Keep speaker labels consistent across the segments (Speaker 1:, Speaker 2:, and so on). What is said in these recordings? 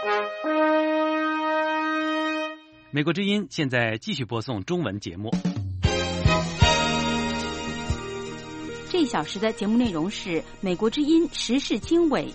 Speaker 1: 美国之音现在继续播送中文节目。
Speaker 2: 这一小时的节目内容是美国之音时事经纬。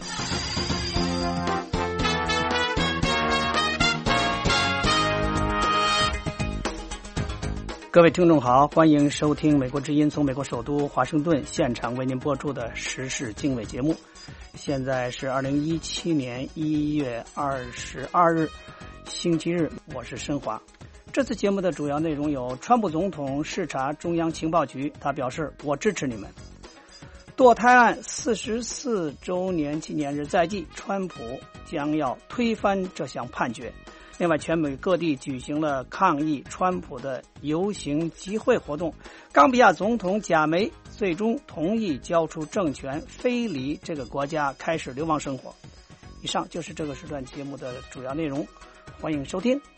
Speaker 3: 各位听众好，欢迎收听美国之音从美国首都华盛顿现场为您播出的时事经纬节目。现在是2017年1月22日星期日，我是申华。这次节目的主要内容有：川普总统视察中央情报局，他表示我支持你们；堕胎案44周年纪念日在即，川普将要推翻这项判决。另外，全美各地举行了抗议川普的游行集会活动。冈比亚总统贾梅最终同意交出政权，飞离这个国家，开始流亡生活。以上就是这个时段节目的主要内容，欢迎收听。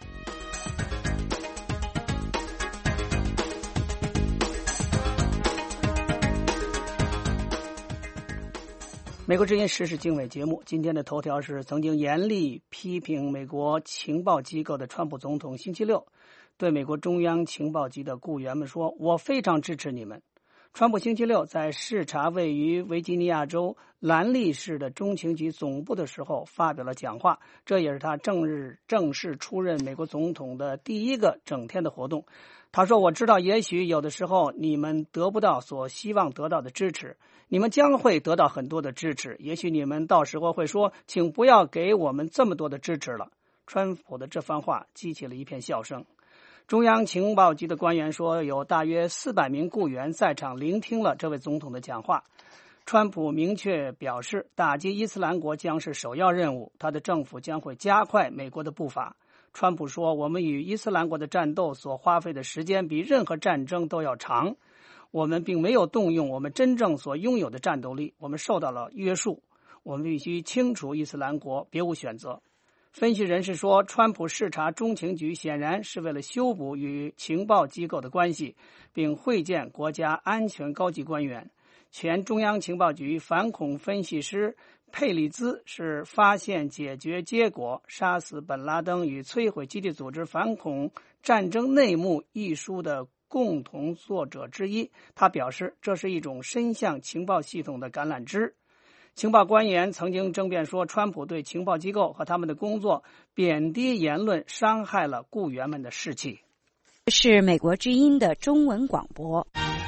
Speaker 3: 美国之音时事经纬节目，今天的头条是曾经严厉批评美国情报机构的川普总统星期六对美国中央情报局的雇员们说，我非常支持你们。川普星期六在视察位于维吉尼亚州兰利市的中情局总部的时候发表了讲话，这也是他正式出任美国总统的第一个整天的活动。他说，我知道也许有的时候你们得不到所希望得到的支持，你们将会得到很多的支持，也许你们到时候会说，请不要给我们这么多的支持了。川普的这番话激起了一片笑声。中央情报局的官员说，有大约400名雇员在场聆听了这位总统的讲话。川普明确表示，打击伊斯兰国将是首要任务，他的政府将会加快美国的步伐。川普说，我们与伊斯兰国的战斗所花费的时间比任何战争都要长，我们并没有动用我们真正所拥有的战斗力，我们受到了约束，我们必须清除伊斯兰国，别无选择。分析人士说，川普视察中情局显然是为了修补与情报机构的关系，并会见国家安全高级官员。前中央情报局反恐分析师佩里兹是发现解决结果杀死本拉登与摧毁基地组织反恐战争内幕一书的共同作者之一。他表示，这是一种伸向情报系统的橄榄枝。情报官员曾经争辩说，川普对情报机构和他们的工作贬低言论伤害了雇员们的士气。
Speaker 2: 是美国之音的中文广播。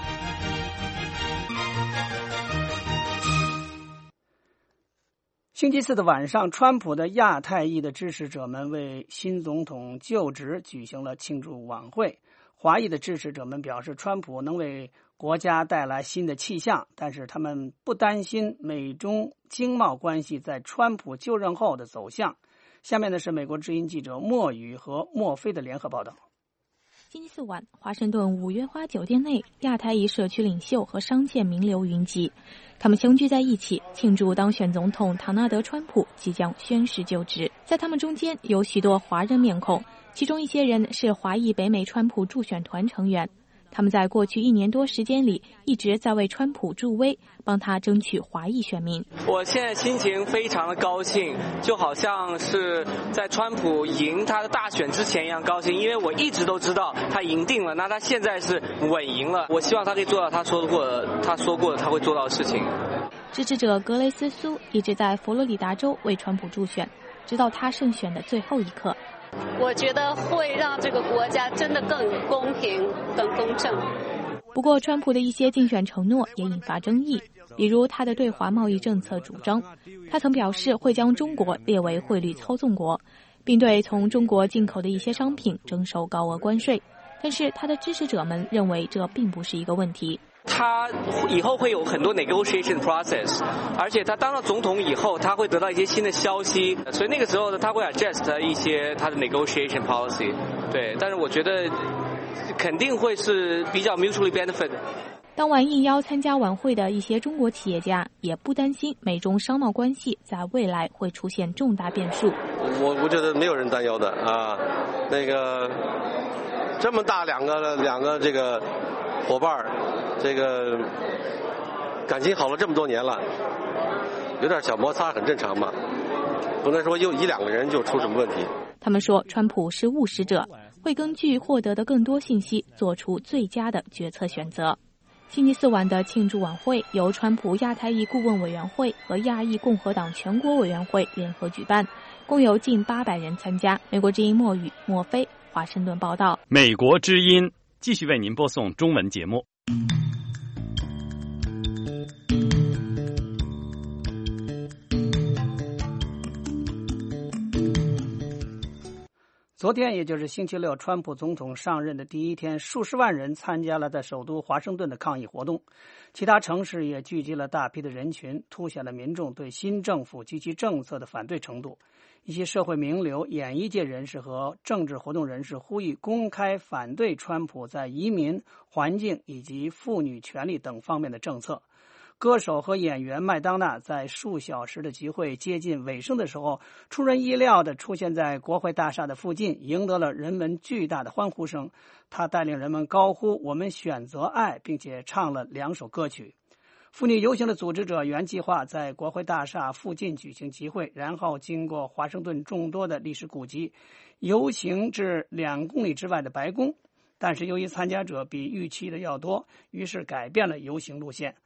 Speaker 3: 星期四的晚上，川普的亚太裔的支持者们为新总统就职举行了庆祝晚会。华裔的支持者们表示，川普能为国家带来新的气象，但是他们不担心美中经贸关系在川普就任后的走向。下面呢是美国之音记者莫宇和莫菲的联合报道。
Speaker 4: 星期四晚，华盛顿五月花酒店内，亚太裔社区领袖和商界名流云集，他们相聚在一起，庆祝当选总统唐纳德·川普即将宣誓就职。在他们中间有许多华人面孔，其中一些人是华裔北美川普助选团成员。他们在过去1年多时间里一直在为川普助威，帮他争取华裔选民。
Speaker 5: 我现在心情非常的高兴，就好像是在川普赢他的大选之前一样高兴，因为我一直都知道他赢定了，那他现在是稳赢了。我希望他可以做到他说过的他会做到的事情。
Speaker 4: 支持者格雷斯苏一直在佛罗里达州为川普助选，直到他胜选的最后一刻。
Speaker 6: 我觉得会让这个国家真的更公平、更公正。
Speaker 4: 不过，川普的一些竞选承诺也引发争议，比如他的对华贸易政策主张。他曾表示会将中国列为汇率操纵国，并对从中国进口的一些商品征收高额关税。但是他的支持者们认为这并不是一个问题。
Speaker 5: 他以后会有很多 negotiation process， 而且他当了总统以后，他会得到一些新的消息，所以那个时候呢，他会 adjust 一些他的 negotiation policy。对，但是我觉得肯定会是比较 mutually benefit。
Speaker 4: 当晚应邀参加晚会的一些中国企业家也不担心美中商贸关系在未来会出现重大变数。
Speaker 7: 我觉得没有人担忧的啊，那个这么大两个这个伙伴，这个感情好了这么多年了，有点小摩擦很正常嘛。 不能说一两个人就出什么问题。
Speaker 4: 他们说，川普是务实者，会根据获得的更多信息做出最佳的决策选择。星期四晚的庆祝晚会由川普亚太裔顾问委员会和亚裔共和党全国委员会联合举办，共有近800人参加。美国之音莫宇、莫飞华盛顿报道。
Speaker 1: 美国之音继续为您播送中文节目。
Speaker 3: 昨天，也就是星期六，川普总统上任的第一天，数十万人参加了在首都华盛顿的抗议活动，其他城市也聚集了大批的人群，凸显了民众对新政府及其政策的反对程度。一些社会名流、演艺界人士和政治活动人士呼吁公开反对川普在移民、环境以及妇女权利等方面的政策。歌手和演员麦当娜在数小时的集会接近尾声的时候，出人意料地出现在国会大厦的附近，赢得了人们巨大的欢呼声。他带领人们高呼"我们选择爱"，并且唱了2首歌曲。妇女游行的组织者原计划在国会大厦附近举行集会，然后经过华盛顿众多的历史古迹，游行至2公里之外的白宫。但是由于参加者比预期的要多，于是改变了游行路线。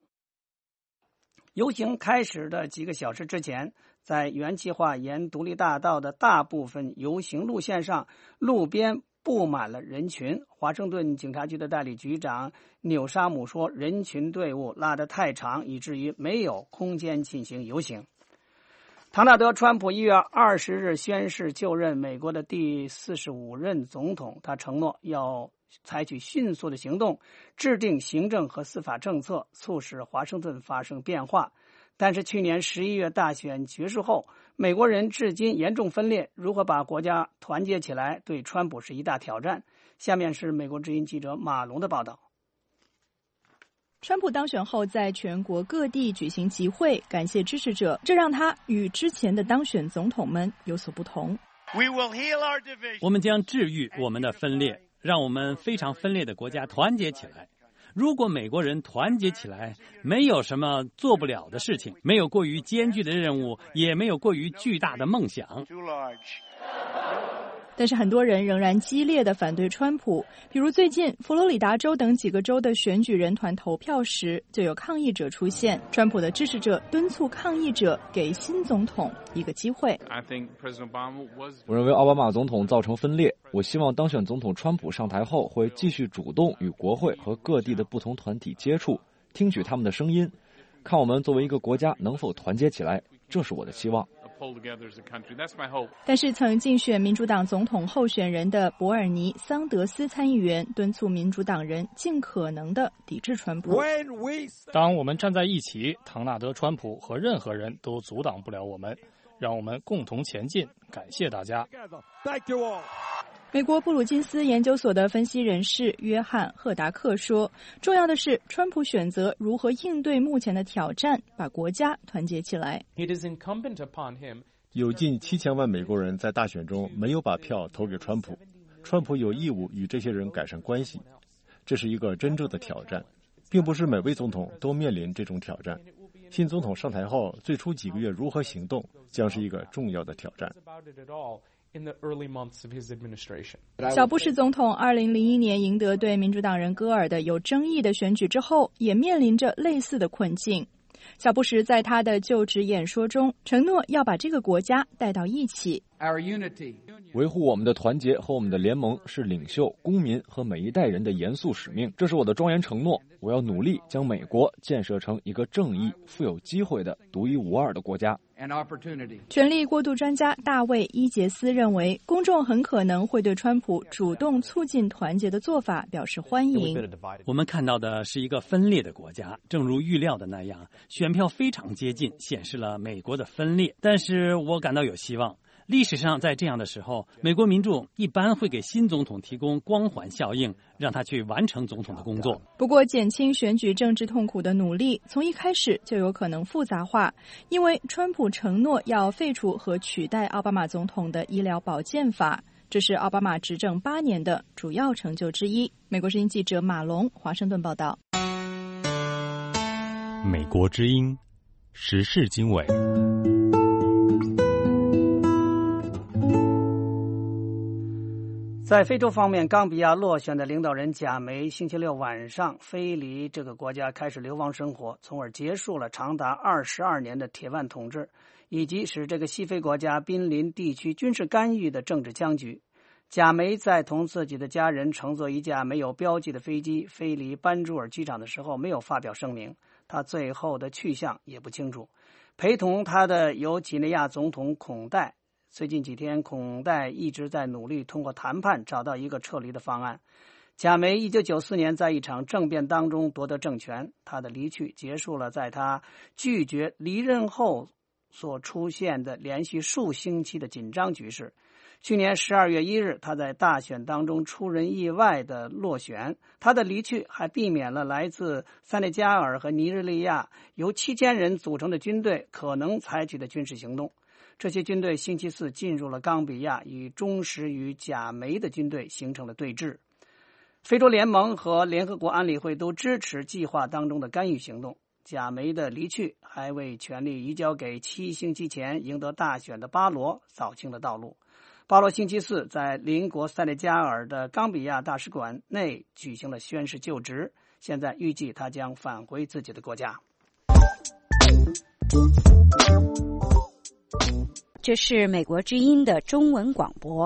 Speaker 3: 游行开始的几个小时之前，在原计划沿独立大道的大部分游行路线上，路边布满了人群。华盛顿警察局的代理局长纽沙姆说，人群队伍拉得太长，以至于没有空间进行游行。唐纳德·川普1月20日宣誓就任美国的第45任总统，他承诺要采取迅速的行动，制定行政和司法政策，促使华盛顿发生变化。但是去年11月大选结束后，美国人至今严重分裂，如何把国家团结起来，对川普是一大挑战。下面是美国之音记者马龙的报道。
Speaker 8: 川普当选后，在全国各地举行集会，感谢支持者，这让他与之前的当选总统们有所不同。
Speaker 1: 我们将治愈我们的分裂，让我们非常分裂的国家团结起来。如果美国人团结起来，没有什么做不了的事情，没有过于艰巨的任务，也没有过于巨大的梦想。
Speaker 8: 但是很多人仍然激烈地反对川普，比如最近佛罗里达州等几个州的选举人团投票时，就有抗议者出现。川普的支持者敦促抗议者给新总统一个机会。
Speaker 9: 我认为奥巴马总统造成分裂，我希望当选总统川普上台后会继续主动与国会和各地的不同团体接触，听取他们的声音，看我们作为一个国家能否团结起来，这是我的期望。
Speaker 8: 但是曾竞选民主党总统候选人的伯尔尼·桑德斯参议员敦促民主党人尽可能地抵制川普。
Speaker 10: 当我们站在一起，唐纳德·川普和任何人都阻挡不了我们，让我们共同前进。感谢大家。
Speaker 8: 美国布鲁金斯研究所的分析人士约翰·赫达克说，重要的是川普选择如何应对目前的挑战，把国家团结起来。
Speaker 11: 有近7000万美国人在大选中没有把票投给川普，川普有义务与这些人改善关系，这是一个真正的挑战，并不是每位总统都面临这种挑战。新总统上台后最初几个月如何行动，将是一个重要的挑战。
Speaker 8: 小布什总统2001年赢得对民主党人戈尔的有争议的选举之后，也面临着类似的困境。小布什在他的就职演说中承诺要把这个国家带到一起。
Speaker 9: 维护我们的团结和我们的联盟是领袖、公民和每一代人的严肃使命，这是我的庄严承诺。我要努力将美国建设成一个正义、富有机会的独一无二的国家。
Speaker 8: 权力过渡专家大卫·伊杰斯认为，公众很可能会对川普主动促进团结的做法表示欢迎。
Speaker 1: 我们看到的是一个分裂的国家，正如预料的那样，选票非常接近，显示了美国的分裂。但是我感到有希望。历史上在这样的时候，美国民众一般会给新总统提供光环效应，让他去完成总统的工作。
Speaker 8: 不过减轻选举政治痛苦的努力从一开始就有可能复杂化，因为川普承诺要废除和取代奥巴马总统的医疗保健法，这是奥巴马执政8年的主要成就之一。美国之音记者马龙华盛顿报道。
Speaker 12: 美国之音时事经纬。
Speaker 3: 在非洲方面，冈比亚落选的领导人贾梅星期六晚上飞离这个国家，开始流亡生活，从而结束了长达22年的铁腕统治，以及使这个西非国家濒临地区军事干预的政治僵局。贾梅在同自己的家人乘坐一架没有标记的飞机飞离班朱尔机场的时候，没有发表声明，他最后的去向也不清楚。陪同他的有几内亚总统孔代。最近几天，孔代一直在努力通过谈判找到一个撤离的方案。贾梅1994年在一场政变当中夺得政权，他的离去结束了在他拒绝离任后所出现的连续数星期的紧张局势。去年12月1日，他在大选当中出人意外的落选，他的离去还避免了来自塞内加尔和尼日利亚由7000人组成的军队可能采取的军事行动。这些军队星期四进入了冈比亚，与忠实于贾梅的军队形成了对峙。非洲联盟和联合国安理会都支持计划当中的干预行动。贾梅的离去还为权力移交给7星期前赢得大选的巴罗扫清了道路。巴罗星期四在邻国塞内加尔的冈比亚大使馆内举行了宣誓就职，现在预计他将返回自己的国家。
Speaker 2: 这是美国之音的中文广播。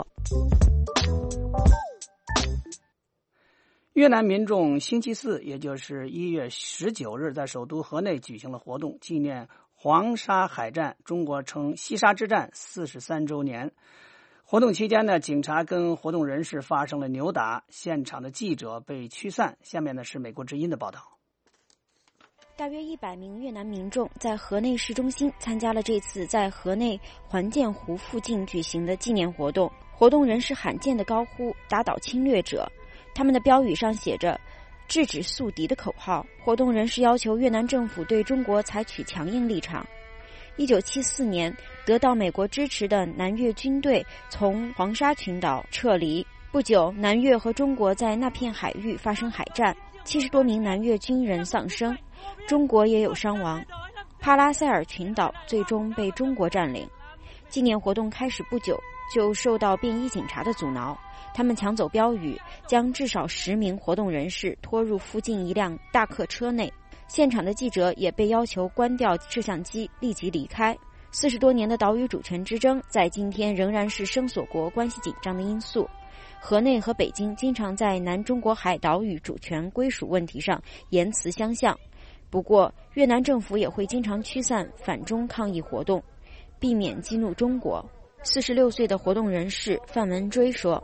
Speaker 3: 越南民众星期四，也就是1月19日，在首都河内举行了活动，纪念黄沙海战，中国称西沙之战43周年。活动期间呢，警察跟活动人士发生了扭打，现场的记者被驱散。下面呢是美国之音的报道。
Speaker 12: 大约100名越南民众在河内市中心参加了这次在河内环建湖附近举行的纪念活动。活动人士罕见地高呼“打倒侵略者”，他们的标语上写着“制止宿敌”的口号。活动人士要求越南政府对中国采取强硬立场。1974年，得到美国支持的南越军队从黄沙群岛撤离。不久，南越和中国在那片海域发生海战，70多名南越军人丧生，中国也有伤亡。帕拉塞尔群岛最终被中国占领。纪念活动开始不久，就受到便衣警察的阻挠，他们抢走标语，将至少10名活动人士拖入附近一辆大客车内。现场的记者也被要求关掉摄像机，立即离开。40多年的岛屿主权之争在今天仍然是声索国关系紧张的因素。河内和北京经常在南中国海岛屿主权归属问题上言辞相向，不过越南政府也会经常驱散反中抗议活动，避免激怒中国。46岁的活动人士范文追说，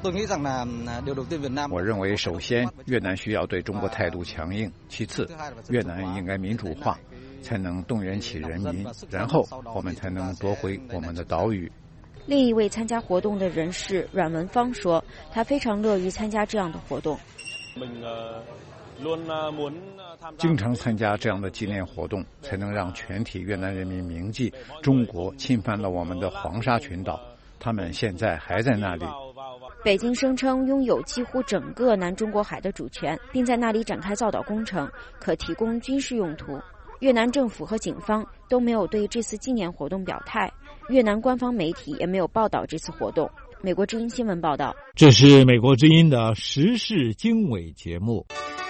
Speaker 13: 我认为首先越南需要对中国态度强硬，其次越南应该民主化，才能动员起人民，然后我们才能夺回我们的岛屿。
Speaker 12: 另一位参加活动的人士阮文芳说，他非常乐于参加这样的活动。
Speaker 13: 经常参加这样的纪念活动，才能让全体越南人民铭记中国侵犯了我们的黄沙群岛，他们现在还在那里。
Speaker 12: 北京声称拥有几乎整个南中国海的主权，并在那里展开造岛工程，可提供军事用途。越南政府和警方都没有对这次纪念活动表态，越南官方媒体也没有报道这次活动。美国之音新闻报道，
Speaker 14: 这是美国之音的时事经纬节目。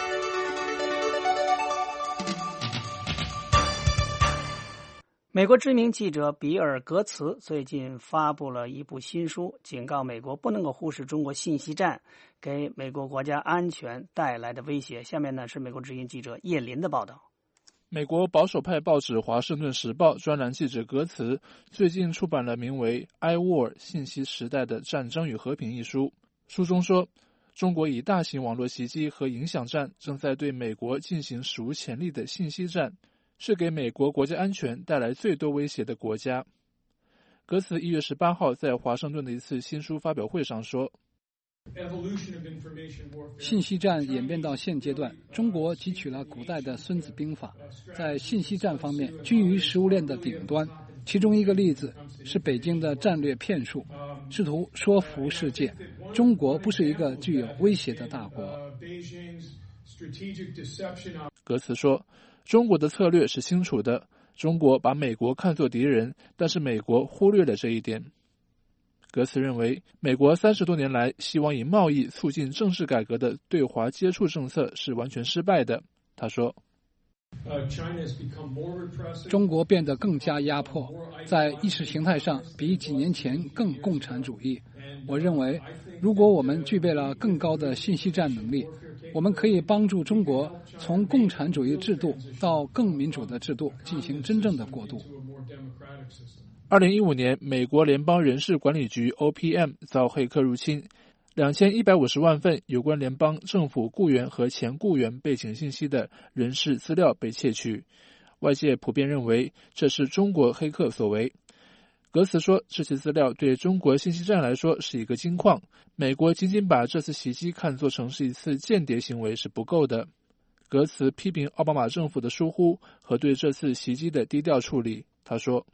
Speaker 3: 美国知名记者比尔·格茨最近发布了一部新书，警告美国不能够忽视中国信息战给美国国家安全带来的威胁。下面呢是美国之音记者叶林的报道。
Speaker 15: 美国保守派报纸《华盛顿时报》专栏记者格茨最近出版了名为《iWar 信息时代的战争与和平》一书。书中说，中国以大型网络袭击和影响战正在对美国进行史无前例的信息战，是给美国国家安全带来最多威胁的国家。格茨1月18号在华盛顿的一次新书发表会上说，
Speaker 16: 信息战演变到现阶段，中国汲取了古代的孙子兵法，在信息战方面居于食物链的顶端。其中一个例子是北京的战略骗术，试图说服世界中国不是一个具有威胁的大国。
Speaker 15: 格茨说，中国的策略是清楚的，中国把美国看作敌人，但是美国忽略了这一点。 格茨认为，美国30多年来希望以贸易促进政治改革的对华接触政策是完全失败的。他说，
Speaker 16: 中国变得更加压迫，在意识形态上比几年前更共产主义。我认为，如果我们具备了更高的信息战能力，我们可以帮助中国从共产主义制度到更民主的制度进行真正的过渡。
Speaker 15: 2015年，美国联邦人事管理局 OPM 遭黑客入侵，2150万份有关联邦政府雇员和前雇员背景信息的人事资料被窃取。外界普遍认为这是中国黑客所为。格茨说，这些资料对中国信息战来说是一个金矿，美国仅仅把这次袭击看作成是一次间谍行为是不够的。格茨批评奥巴马政府的疏忽和对这次袭击的低调处理。他说，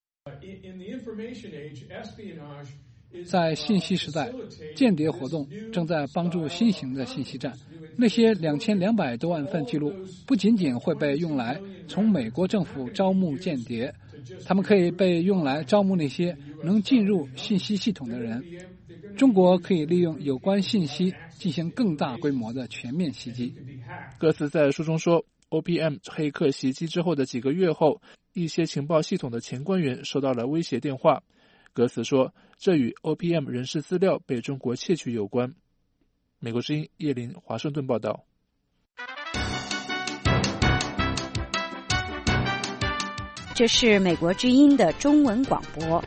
Speaker 16: 在信息时代，间谍活动正在帮助新型的信息战。那些2200多万份记录不仅仅会被用来从美国政府招募间谍，他们可以被用来招募那些能进入信息系统的人。中国可以利用有关信息进行更大规模的全面袭击。
Speaker 15: 格茨在书中说， OPM 黑客袭击之后的几个月后，一些情报系统的前官员收到了威胁电话。格茨说，这与 OPM 人事资料被中国窃取有关。美国之音叶林华盛顿报道。
Speaker 12: 这是美国之音的中文广播。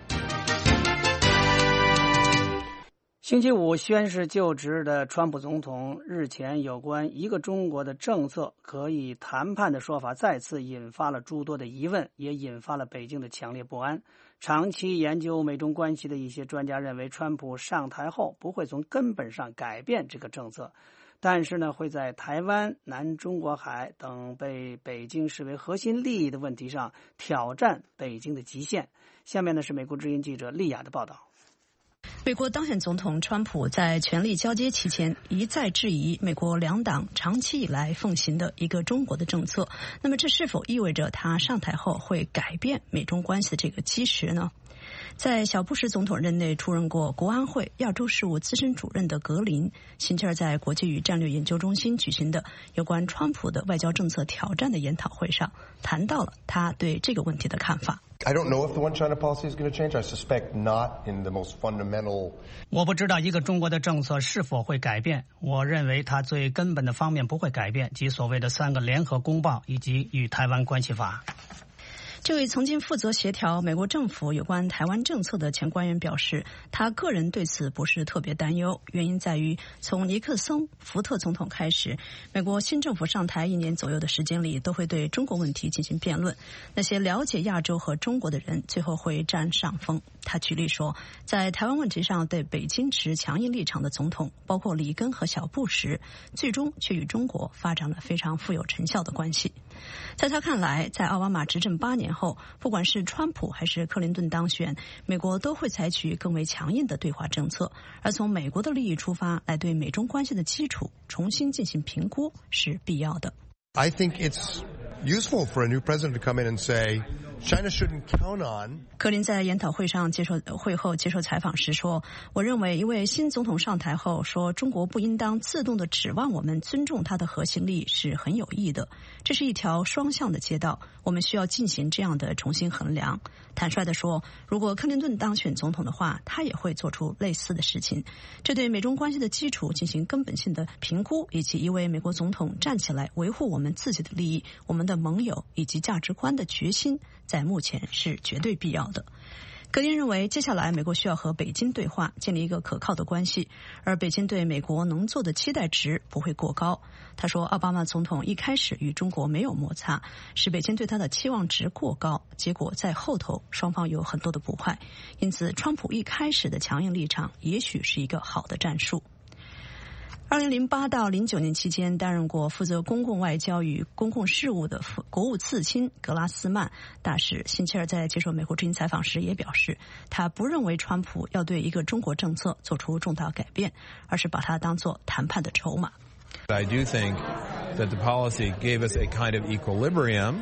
Speaker 3: 星期五宣誓就职的川普总统日前有关一个中国的政策可以谈判的说法再次引发了诸多的疑问，也引发了北京的强烈不安。长期研究美中关系的一些专家认为，川普上台后不会从根本上改变这个政策，但是呢，会在台湾、南中国海等被北京视为核心利益的问题上挑战北京的极限。下面呢是美国之音记者丽雅的报道。
Speaker 17: 美国当选总统川普在权力交接期间一再质疑美国两党长期以来奉行的一个中国的政策，那么这是否意味着他上台后会改变美中关系的这个基石呢？在小布什总统任内出任过国安会亚洲事务资深主任的格林，星期二在国际与战略研究中心举行的有关川普的外交政策挑战的研讨会上，谈到了他对这个问题的看法。
Speaker 18: I don't know if the one China policy is going to change. I suspect not in the most fundamental.
Speaker 3: 我不知道一个中国的政策是否会改变，我认为它最根本的方面不会改变，即所谓的3个联合公报以及与台湾关系法。
Speaker 17: 这位曾经负责协调美国政府有关台湾政策的前官员表示，他个人对此不是特别担忧，原因在于从尼克松、福特总统开始，美国新政府上台1年左右的时间里，都会对中国问题进行辩论。那些了解亚洲和中国的人最后会占上风。他举例说，在台湾问题上对北京持强硬立场的总统，包括里根和小布什，最终却与中国发展了非常富有成效的关系。在他看来，在奥巴马执政8年后，不管是川普还是克林顿当选，美国都会采取更为强硬的对华政策，而从美国的利益出发来对美中关系的基础重新进行评估是必要的。
Speaker 18: I think it's useful for a new president to come in and say China shouldn't count on.
Speaker 17: 克林在研讨会上会后接受采访时说，我认为一位新总统上台后说中国不应当自动的指望我们尊重他的核心利益是很有益的，这是一条双向的街道，我们需要进行这样的重新衡量。坦率地说，如果克林顿当选总统的话，他也会做出类似的事情，这对美中关系的基础进行根本性的评估，以及一位美国总统站起来维护我们自己的利益、我们的盟友以及价值观的决心，在目前是绝对必要的。格林认为，接下来美国需要和北京对话，建立一个可靠的关系，而北京对美国能做的期待值不会过高。他说，奥巴马总统一开始与中国没有摩擦，是北京对他的期望值过高，结果在后头双方有很多的不快，因此川普一开始的强硬立场也许是一个好的战术。2008到09年期间，担任过负责公共外交与公共事务的国务次卿格拉斯曼大使，星期二在接受美国之音采访时也表示，他不认为川普要对一个中国政策做出重大改变，而是把它当作谈判的筹码。
Speaker 19: I do think that the policy gave us a kind of equilibrium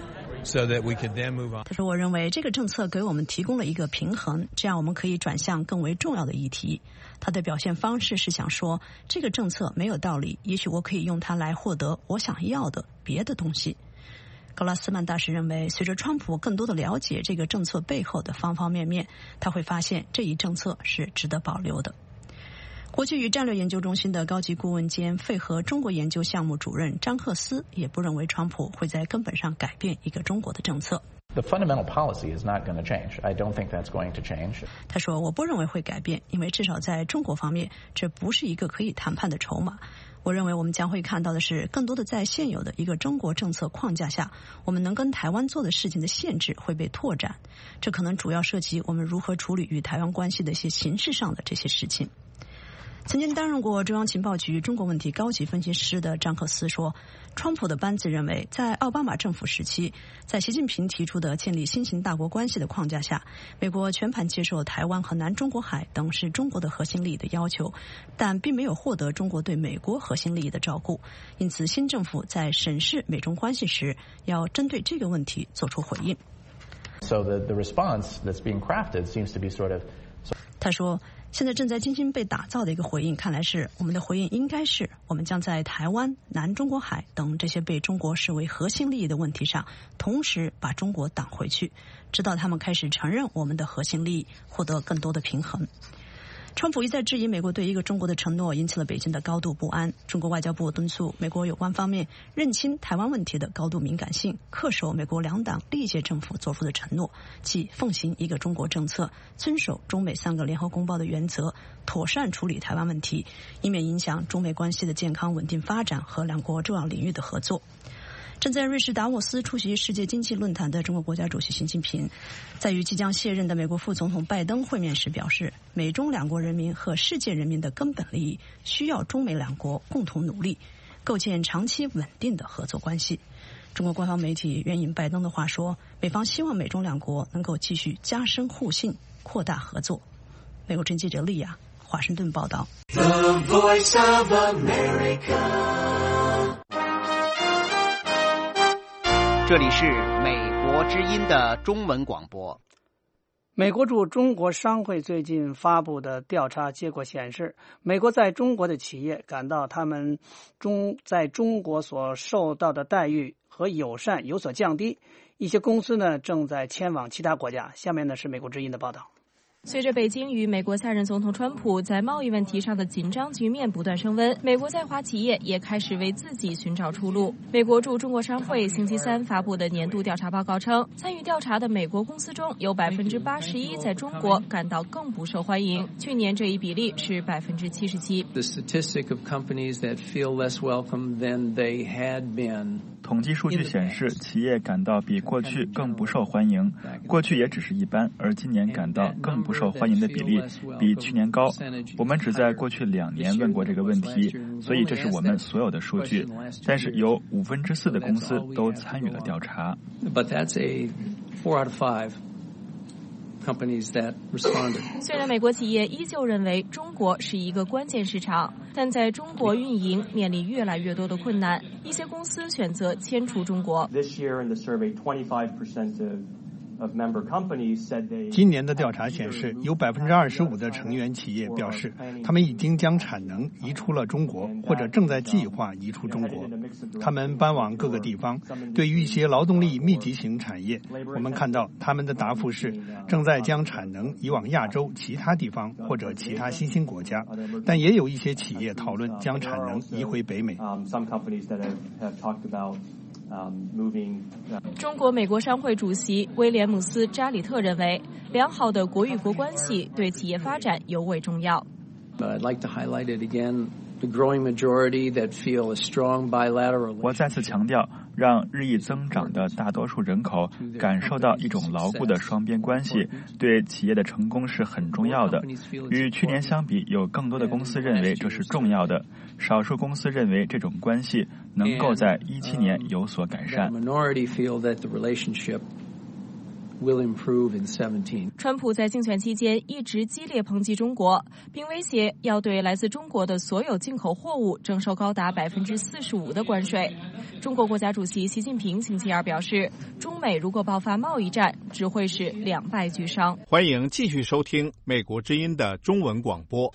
Speaker 18: so that we could then move on.
Speaker 17: 他说：“我认为这个政策给我们提供了一个平衡，这样我们可以转向更为重要的议题。”他的表现方式是想说，这个政策没有道理，也许我可以用它来获得我想要的别的东西。高拉斯曼大使认为，随着川普更多的了解这个政策背后的方方面面，他会发现这一政策是值得保留的。国际与战略研究中心的高级顾问兼费和中国研究项目主任张赫斯也不认为川普会在根本上改变一个中国的政策。
Speaker 19: The fundamental policy is not going to change. I don't think that's going to change.
Speaker 17: 他说：“我不认为会改变，因为至少在中国方面，这不是一个可以谈判的筹码。我认为我们将会看到的是，更多的在现有的一个中国政策框架下，我们能跟台湾做的事情的限制会被拓展。这可能主要涉及我们如何处理与台湾关系的一些形式上的这些事情。”曾经担任过中央情报局中国问题高级分析师的张克斯说，川普的班子认为，在奥巴马政府时期，在习近平提出的建立新型大国关系的框架下，美国全盘接受台湾和南中国海等是中国的核心利益的要求，但并没有获得中国对美国核心利益的照顾。因此，新政府在审视美中关系时，要针对这个问题做出回应。
Speaker 19: So the response that's being crafted seems to be sort of.
Speaker 17: 他说，现在正在精心被打造的一个回应，看来是我们的回应应该是，我们将在台湾、南中国海等这些被中国视为核心利益的问题上，同时把中国挡回去，直到他们开始承认我们的核心利益，获得更多的平衡。川普一再质疑美国对一个中国的承诺，引起了北京的高度不安。中国外交部敦促美国有关方面认清台湾问题的高度敏感性，恪守美国两党历届政府作出的承诺，即奉行一个中国政策，遵守中美3个联合公报的原则，妥善处理台湾问题，以免影响中美关系的健康稳定发展和两国重要领域的合作。正在瑞士达沃斯出席世界经济论坛的中国国家主席习近平，在与即将卸任的美国副总统拜登会面时表示，美中两国人民和世界人民的根本利益需要中美两国共同努力，构建长期稳定的合作关系。中国官方媒体援引拜登的话说，美方希望美中两国能够继续加深互信，扩大合作。美国之音记者利亚，华盛顿报道。The Voice of America。
Speaker 20: 这里是美国之音的中文广播。
Speaker 3: 美国驻中国商会最近发布的调查结果显示，美国在中国的企业感到他们在中国所受到的待遇和友善有所降低，一些公司呢正在迁往其他国家。下面呢是美国之音的报道。
Speaker 4: 随着北京与美国下任总统川普在贸易问题上的紧张局面不断升温，美国在华企业也开始为自己寻找出路。美国驻中国商会星期三发布的年度调查报告称，参与调查的美国公司中有81%在中国感到更不受欢迎，去年这一比例是77%。
Speaker 21: The statistic of companies that feel less welcome than they had been.
Speaker 22: 统计数据显示，企业感到比过去更不受欢迎，过去也只是一般，而今年感到更不受欢迎的比例比去年高。我们只在过去2年问过这个问题，所以这是我们所有的数据，但是有4%的公司都参与了调查。
Speaker 21: But that's a 4 out of 5. Companies that responded.
Speaker 4: 虽然美国企业依旧认为中国是一个关键市场，但在中国运营面临越来越多的困难，一些公司选择迁出中国。
Speaker 23: 今年的调查显示，有25%的成员企业表示，他们已经将产能移出了中国，或者正在计划移出中国。他们搬往各个地方。对于一些劳动力密集型产业，我们看到他们的答复是正在将产能移往亚洲其他地方或者其他新兴国家，但也有一些企业讨论将产能移回北美。
Speaker 4: 中国美国商会主席威廉姆斯·扎里特认为，良好的国与国关系对企业发展尤为重要。
Speaker 22: 我再次强调，让日益增长的大多数人口感受到一种牢固的双边关系，对企业的成功是很重要的。与去年相比，有更多的公司认为这是重要的，少数公司认为这种关系能够在17年有所改善。
Speaker 21: will improve in 2017.
Speaker 8: 川普在竞选期间一直激烈抨击中国，并威胁要对来自中国的所有进口货物征收高达45%的关税。中国国家主席习近平星期二表示，中美如果爆发贸易战，只会是两败俱伤。
Speaker 5: 欢迎继续收听美国之音的中文广播。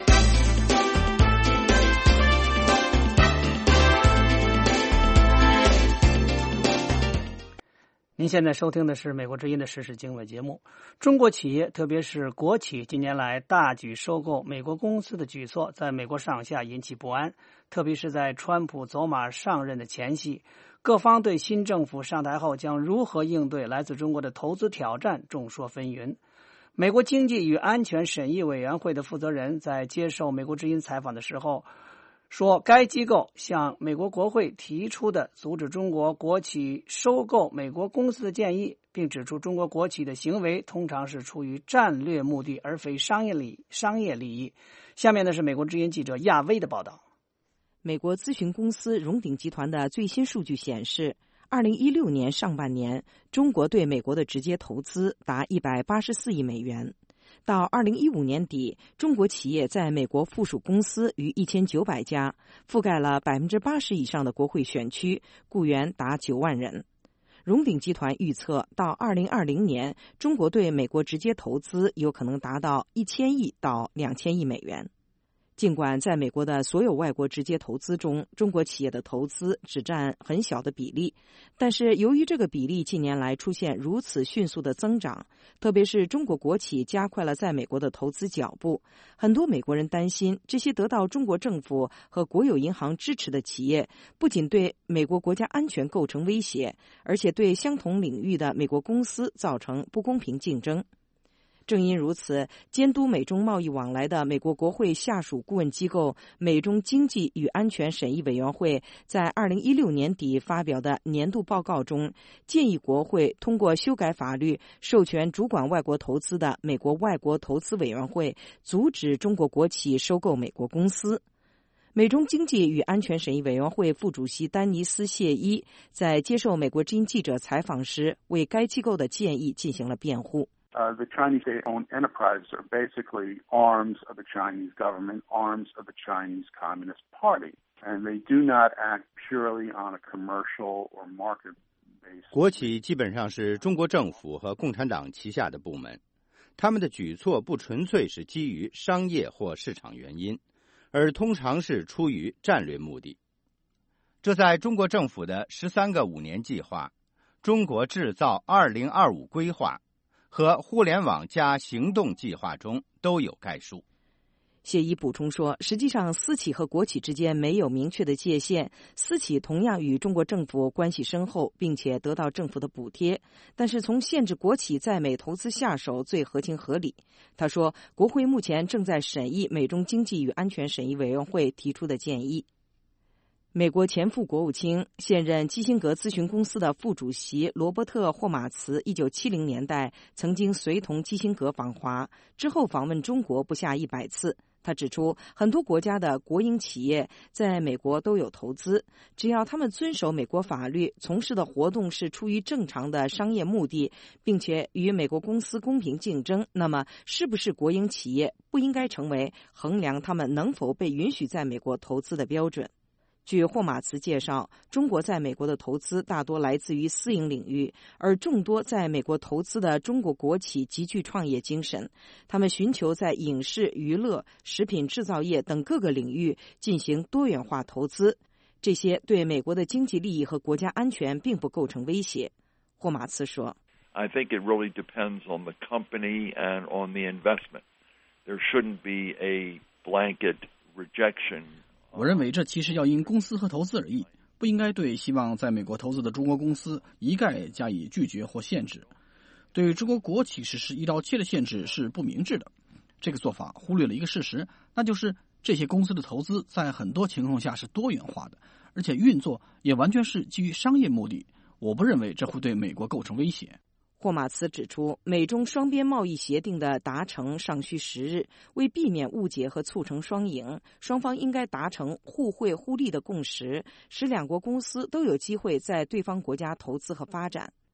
Speaker 3: 您现在收听的是美国之音的时事经纬节目。中国企业，特别是国企，近年来大举收购美国公司的举措，在美国上下引起不安。特别是在川普走马上任的前夕，各方对新政府上台后将如何应对来自中国的投资挑战众说纷纭。美国经济与安全审议委员会的负责人在接受美国之音采访的时候说，该机构向美国国会提出的阻止中国国企收购美国公司的建议，并指出中国国企的行为通常是出于战略目的而非商业利益。下面呢是美国之音记者亚威的报道。
Speaker 6: 美国咨询公司荣鼎集团的最新数据显示，2016年上半年，中国对美国的直接投资达184亿美元。到2015年底，中国企业在美国附属公司逾1900家，覆盖了80%以上的国会选区，雇员达9万人。荣鼎集团预测，到2020年，中国对美国直接投资有可能达到1000亿到2000亿美元。尽管在美国的所有外国直接投资中，中国企业的投资只占很小的比例，但是由于这个比例近年来出现如此迅速的增长，特别是中国国企加快了在美国的投资脚步，很多美国人担心这些得到中国政府和国有银行支持的企业不仅对美国国家安全构成威胁，而且对相同领域的美国公司造成不公平竞争。正因如此，监督美中贸易往来的美国国会下属顾问机构美中经济与安全审议委员会在2016年底发表的年度报告中，建议国会通过修改法律，授权主管外国投资的美国外国投资委员会阻止中国国企收购美国公司。美中经济与安全审议委员会副主席丹尼斯·谢伊在接受美国之音记者采访时，为该机构的建议进行了辩护。
Speaker 7: The Chinese state-owned enterprises are basically arms of the Chinese government, arms of the Chinese Communist Party, and they do not act purely on a commercial or market basis.
Speaker 24: 国企基本上是中国政府和共产党旗下的部门，他们的举措不纯粹是基于商业或市场原因，而通常是出于战略目的。这在中国政府的13个5年计划、中国制造2025规划和互联网加行动计划中都有概述。
Speaker 6: 谢伊补充说，实际上私企和国企之间没有明确的界限，私企同样与中国政府关系深厚，并且得到政府的补贴，但是从限制国企在美投资下手最合情合理。他说，国会目前正在审议美中经济与安全审议委员会提出的建议。美国前副国务卿、现任基辛格咨询公司的副主席罗伯特·霍马茨1970年代曾经随同基辛格访华，之后访问中国不下100次。他指出，很多国家的国营企业在美国都有投资，只要他们遵守美国法律，从事的活动是出于正常的商业目的，并且与美国公司公平竞争，那么是不是国营企业不应该成为衡量他们能否被允许在美国投资的标准。据霍马茨介绍，中国在美国的投资大多来自于私营领域，而众多在美国投资的中国国企极具创业精神，他们寻求在影视、娱乐、食品制造业等各个领域进行多元化投资，这些对美国的经济利益和国家安全并不构成威胁。霍马茨说
Speaker 25: I think it really depends on the company and on the investment. There shouldn't be a blanket rejection.
Speaker 26: 我认为这其实要因公司和投资而异，不应该对希望在美国投资的中国公司一概加以拒绝或限制。对中国国企实施1刀切的限制是不明智的。这个做法忽略了一个事实，那就是这些公司的投资在很多情况下是多元化的，而且运作也完全是基于商业目的。我不认为这会对美国构成威胁。
Speaker 6: 霍马茨指出，美中双边贸易协定的达成尚需时日，为避免误解和促成双赢，双方应该达成互惠互利的共识，使两国公司都有机会在对方国家投资和发展。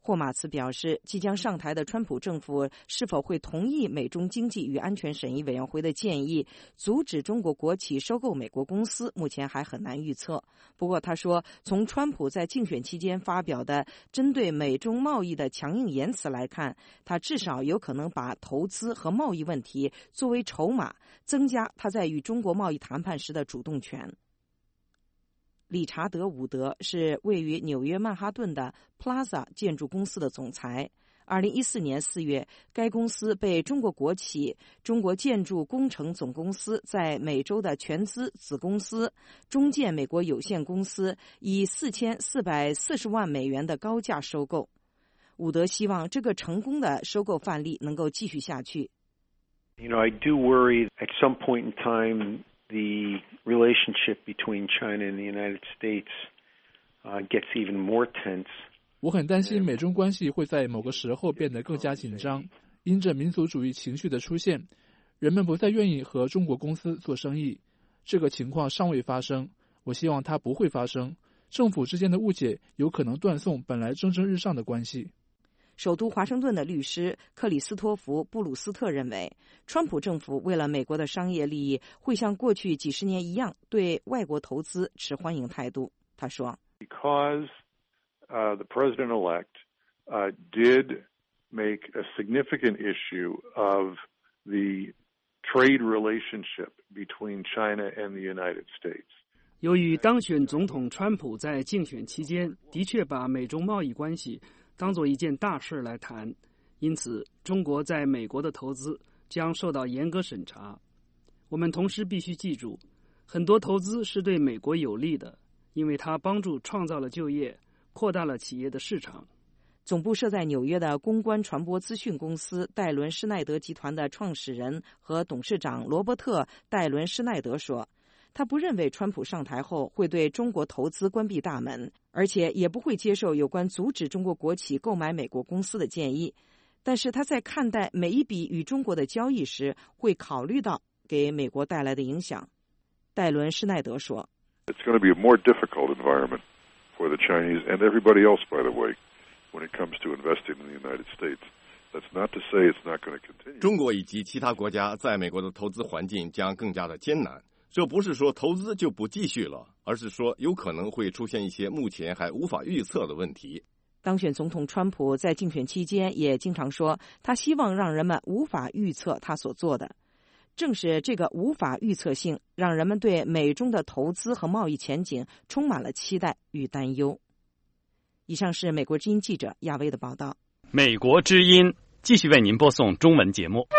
Speaker 6: 霍马茨表示，即将上台的川普政府是否会同意美中经济与安全审议委员会的建议，阻止中国国企收购美国公司，目前还很难预测。不过他说，从川普在竞选期间发表的针对美中贸易的强硬言辞来看，他至少有可能把投资和贸易问题作为筹码，增加他在与中国贸易谈判时的主动权。理查德·伍德是位于纽约曼哈顿的 Plaza 建筑公司的总裁。2014年4月，该公司被中国国企中国建筑工程总公司在美洲的全资子公司中建美国有限公司以4440万美元的高价收购。伍德希望这个成功的收购范例能够继续下去。
Speaker 1: I do worry at some point in time.The relationship between China and the United States gets even more tense.
Speaker 15: 我很担心美中关系会在某个时候变得更加紧张，因着民族主义情绪的出现，人们不再愿意和中国公司做生意。这个情况尚未发生，我希望它不会发生。政府之间的误解有可能断送本来蒸蒸日上的关系。
Speaker 6: 首都华盛顿的律师克里斯托弗·布鲁斯特认为，川普政府为了美国的商业利益，会像过去几十年一样对外国投资持欢迎态度。他说
Speaker 7: ：“Because the president-elect did make a significant issue of the trade relationship between China and the United States.”
Speaker 3: 由于当选总统川普在竞选期间的确把美中贸易关系当作一件大事来谈，因此中国在美国的投资将受到严格审查。我们同时必须记住，很多投资是对美国有利的，因为它帮助创造了就业，扩大了企业的市场。
Speaker 6: 总部设在纽约的公关传播资讯公司戴伦施耐德集团的创始人和董事长罗伯特·戴伦施耐德说，他不认为川普上台后会对中国投资关闭大门，而且也不会接受有关阻止中国国企购买美国公司的建议。但是他在看待每一笔与中国的交易时，会考虑到给美国带来的影响。戴伦施耐德说
Speaker 2: ：“It's going to be a more difficult environment for the Chinese and everybody else, by the way, when it comes to investing in the United States. That's not to say it's not going to continue.”
Speaker 9: 中国以及其他国家在美国的投资环境将更加的艰难。这不是说投资就不继续了，而是说有可能会出现一些目前还无法预测的问题。
Speaker 6: 当选总统川普在竞选期间也经常说，他希望让人们无法预测他所做的。正是这个无法预测性，让人们对美中的投资和贸易前景充满了期待与担忧。以上是美国之音记者亚薇的报道。
Speaker 10: 美国之音继续为您播送中文节目。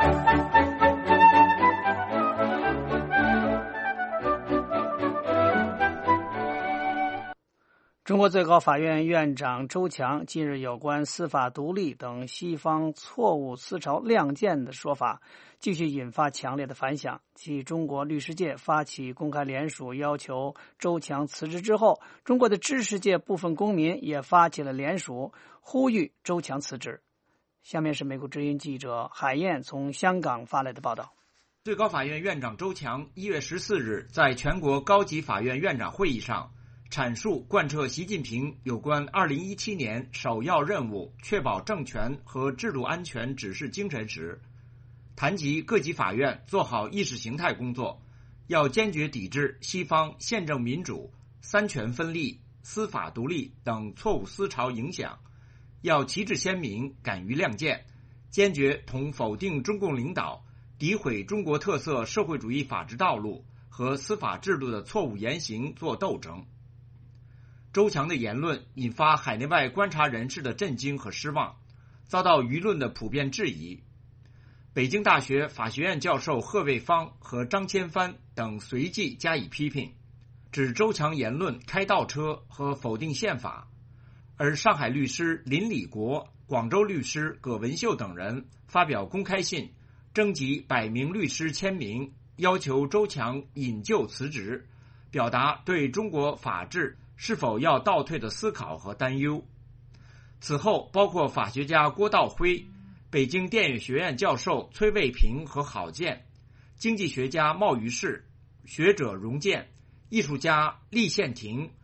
Speaker 10: 中国最高法院院长周强近日有关司法独立等西方错误思潮亮剑的说法，继续引发强烈的反响。继中国律师界发起公开联署要求周强辞职之后，中国的知识界部分公民也发起了联署，呼吁周强辞职。下面是美国之音记者海燕从香港发来的报道。
Speaker 11: 最高法院院长周强1月14日在全国高级法院院长会议上阐述贯彻习近平有关2017年首要任务确保政权和制度安全指示精神时，谈及各级法院做好意识形态工作，要坚决抵制西方宪政民主、三权分立、司法独立等错误思潮影响，要旗帜鲜明，敢于亮剑，坚决同否定中共领导、诋毁中国特色社会主义法治道路和司法制度的错误言行做斗争。周强的言论引发海内外观察人士的震惊和失望，遭到舆论的普遍质疑。北京大学法学院教授贺卫方和张千帆等随即加以批评，指周强言论开倒车和否定宪法。而上海律师林礼国、广州律师葛文秀等人发表公开信，征集100名律师签名，要求周强引咎辞职，表达对中国法治是否要倒退的思考和担忧。此后，包括法学家郭道辉、北京电影学院教授崔卫平和郝建、经济学家茂于士、学者荣建、艺术家厉宪廷、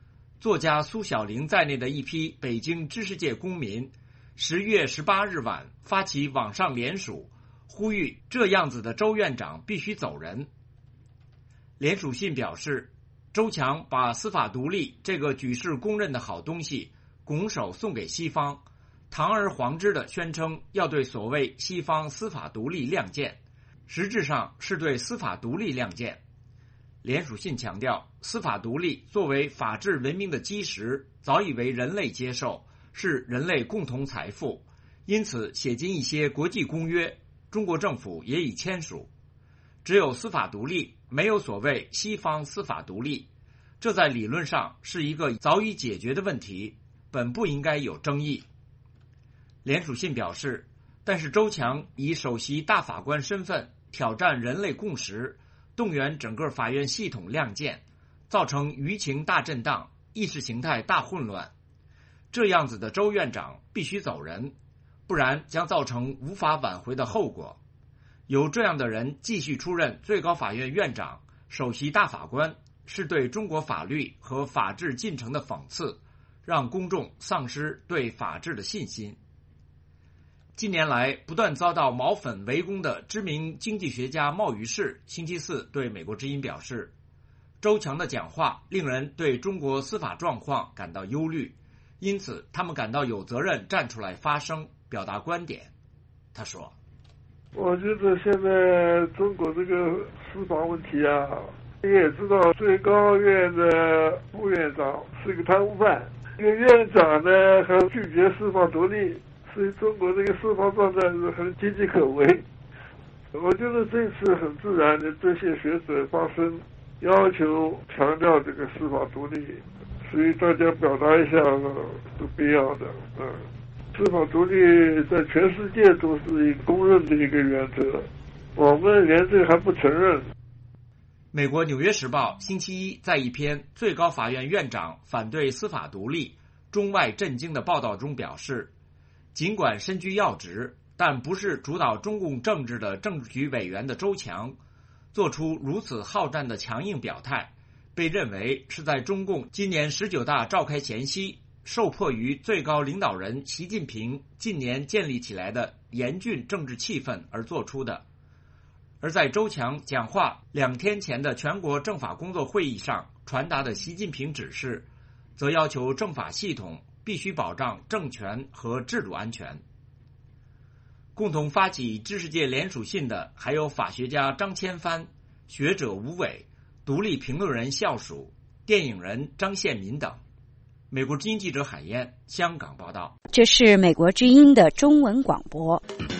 Speaker 11: 作家苏小玲在内的一批北京知识界公民10月18日晚发起网上联署，呼吁这样子的周院长必须走人。联署信表示，周强把司法独立这个举世公认的好东西拱手送给西方，堂而皇之地宣称要对所谓西方司法独立亮剑，实质上是对司法独立亮剑。联署信强调，司法独立作为法治文明的基石，早已为人类接受，是人类共同财富，因此写进一些国际公约，中国政府也已签署。只有司法独立，没有所谓西方司法独立，这在理论上是一个早已解决的问题，本不应该有争议。联署信表示，但是周强以首席大法官身份挑战人类共识，动员整个法院系统亮剑，造成舆情大震荡，意识形态大混乱。这样子的周院长必须走人，不然将造成无法挽回的后果。有这样的人继续出任最高法院院长、首席大法官，是对中国法律和法治进程的讽刺，让公众丧失对法治的信心。近年来不断遭到毛粉围攻的知名经济学家茂于士星期四对美国之音表示，周强的讲话令人对中国司法状况感到忧虑，因此他们感到有责任站出来发声，表达观点。他说，
Speaker 12: 我觉得现在中国这个司法问题啊，你也知道最高院的副院长是个贪污犯，这个院长呢还拒绝司法独立，所以中国这个司法状态是很岌岌可危。我觉得这次很自然的这些学者发声，要求强调这个司法独立，所以大家表达一下是必要的。司法独立在全世界都是一个公认的一个原则，我们连这个还不承认。
Speaker 11: 美国《纽约时报》星期一在一篇最高法院院长反对司法独立、中外震惊的报道中表示，尽管身居要职，但不是主导中共政治的政治局委员的周强做出如此好战的强硬表态，被认为是在中共今年19大召开前夕，受迫于最高领导人习近平近年建立起来的严峻政治气氛而做出的。而在周强讲话2天前的全国政法工作会议上传达的习近平指示，则要求政法系统必须保障政权和制度安全。共同发起知识界联署信的还有法学家张千帆、学者吴伟、独立评论人肖曙、电影人张宪民等。美国之音记者海燕，香港报道。
Speaker 13: 这是美国之音的中文广播。